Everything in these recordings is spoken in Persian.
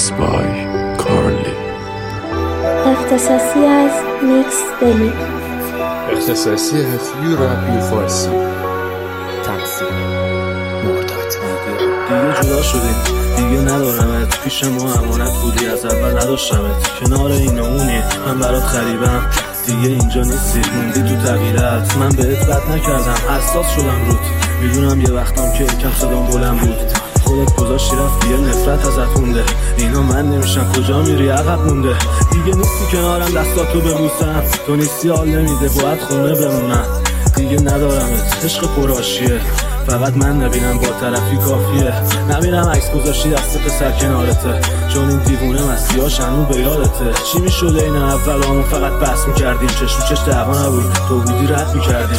Mixed by Carly. اختصاصی از میکس دلی. اختصاصی از یو رپ یو فارسی. تقصیر مرداد. دیگه جدا شدیم، دیگه ندارمت پیش ما، امانت بودی از اول نداشتمت، کنار این اونی من برات خریبم، دیگه اینجا نیستی، موندی تو تغییرات، من بهت بد نکردم، حساس شدم رود، میدونم یه وقتام که یکم صدام بلند بود، خودت گذاشتی رفتی، یه نفرت ازت مونده، اینا من نمیشن، کجا میری عقب مونده، دیگه نیستی کنارم دستاتو ببوسم، تو نیستی حال نمیده باید خونه بمونم، دیگه ندارمت، عشق پرآشیه، فقط من نبینم با طرفی کافیه، نبینم عکس گذاشتی دست پسر کنارته، چون این دیوونه مسیحاش هنوز به یادته، چی میشده این اول همون فقط بس میکردیم، چشم چش دعوا نبود، تو بودی رد میکردیم.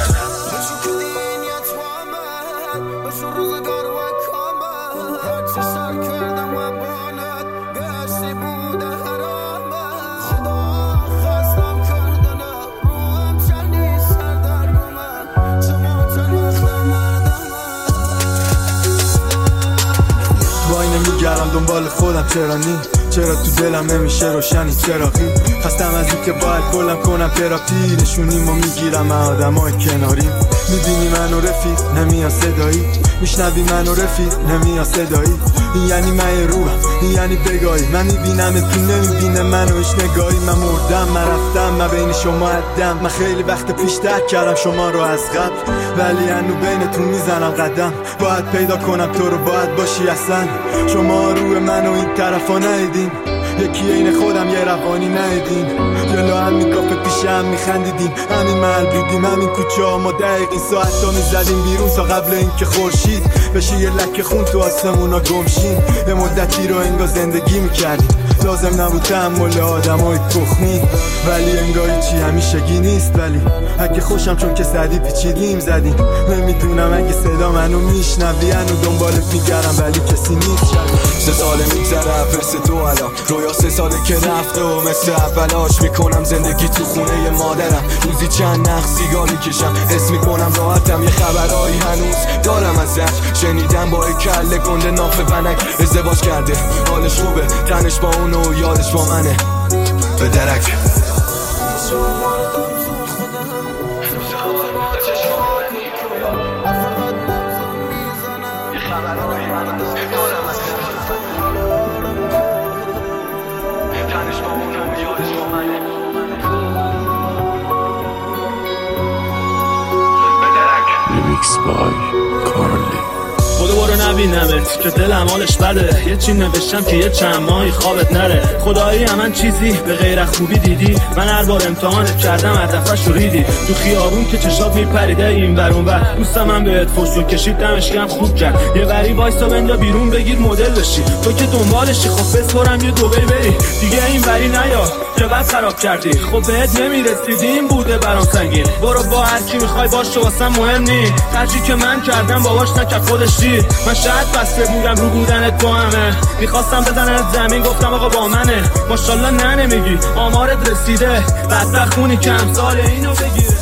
میگردم دنبال خودم، چرا نی؟ چرا تو دلم نمیشه روشنی چراغی؟ خستم از این که باید کلم کنم تراپی، نشونیمو میگیرم من آدمای کناری، میبینی منو رفیق نمیاد صدایی، میشنوی منو رفیق نمیاد صدایی، این یعنی من روحم، این یعنی بگاهی، من میبینم تو نمیبینه منو هیچ نگاهی، من مردم من رفتم من بین شما عدم، من خیلی وقت پیش درک کردم شما رو از قبل، ولی هنو بینتون میزنم قدم، باید پیدا کنم تو رو، باید باشی اصلا، شما روی منو این طرفا ندیدین، یکی این خودم یه روانی ندیدین، جلو همین کافه پیش هم میخندیدیم، همین محل بودیم، همین کوچه ها ما دقیقین ساعت ها میزدیم بیرون تا قبل اینکه خورشید بشه یه لکه خون تو آسمونا گمشیم، یه مدتی رو انگار زندگی میکردیم، لازم نبود تحمل آدمای تخمی، ولی انگار چی همیشگی نیست، ولی اگه خوشم چون که سدی پیچیدیم زدیم، نمیدونم اگه صدا منو میشنوی هنو دنبالت میگردم ولی کسی نیست، 3 ساله میگذره فرست تو الان، رویا 3 ساله که رفته و مثل اولاش میکنم زندگی تو خونه مادرم، روزی چند نخ سیگار میکشم، حس میکنم راحتم، یه خبرایی هنوز دارم ازش، شنیدم با یه کله گنده ناف بنک ازدواج کرده، حالش خوبه، تنش با اونو یادش با منه، به درک Mixed by Carly. خدا برو نبینمت که دلم حالش بده، یه چی نوشتم که یه چند ماهی خوابت نره، خدایی من چیزی به غیر خوبی دیدی، من هر بار امتحانت کردم هدفش رو ریدی، تو خیابون که چشات میپریده این ور اون ور، دوستم من بهت فوشو کشید دمش گرم خوب کرد، یه وری وایسا بنجا بیرون بگیر مدل بشی، تو که دنبالشی خب بسپرم یه دبی بری، دیگه این وری نیا که بس خراب کردی، خب بهت نمیرسیدی این بوده برام سنگین، برو با هر کی میخوای باشه واسم مهم نی، هرچی که من کردم باباش نکرد خودش دید، من شاید بسته بودم رو بودنت با همه، میخواستم بزننت زمین گفتم آقا با منه، ماشالله نه نمیگی آمارت رسیده، بدبخونی که امثال اینو بگیر.